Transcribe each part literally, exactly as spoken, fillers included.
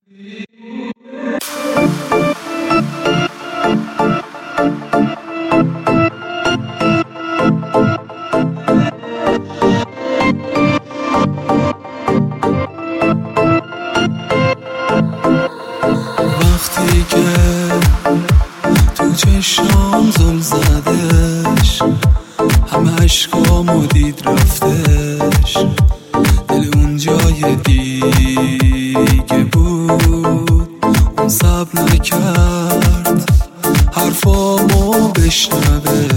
وقتی که تو چشام زل زدش، همه عشقامو دید رفتش، دل اون جای دیگه بود، اون صبر نکرد حرفامو بشنوه،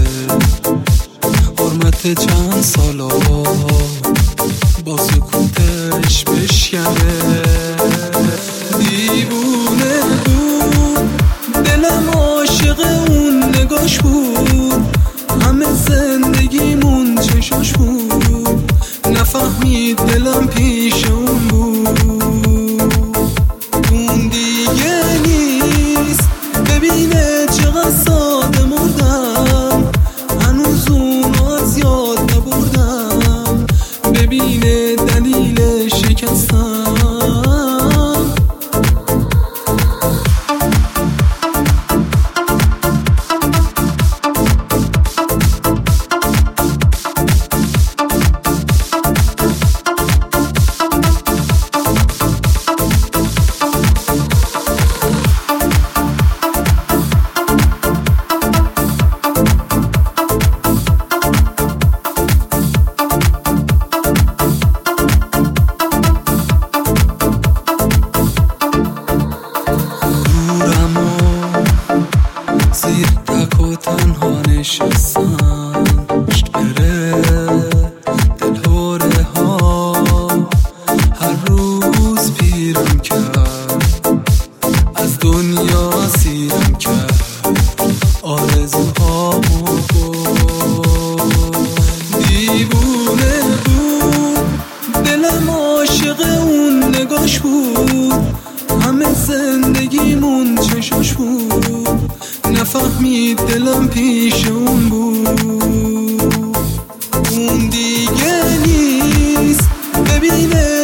حرمت چند سالا با سکوتش بشکنه. دیوونه بود دلم، عاشق اون نگاش بود، همه زندگیمون چشاش بود، نفهمید دلم پیش اون بود. اون دیگه نیست، ببینه چقدر ساده مردم، هنوز اونو از یاد نبردم، ببینه دلیل شکستم. زیر تک و تنها نشستم، پشت بره دلهوره ها هر روز پیرم کرد، از دنیا سیرم کرد، آرزوهامو برد. دیوونه بود دلم، عاشق اون نگاش بود، همه زندگیمون چشاش بود، نفهمید دلم پیش اون بود. اون دیگه نیست، ببینه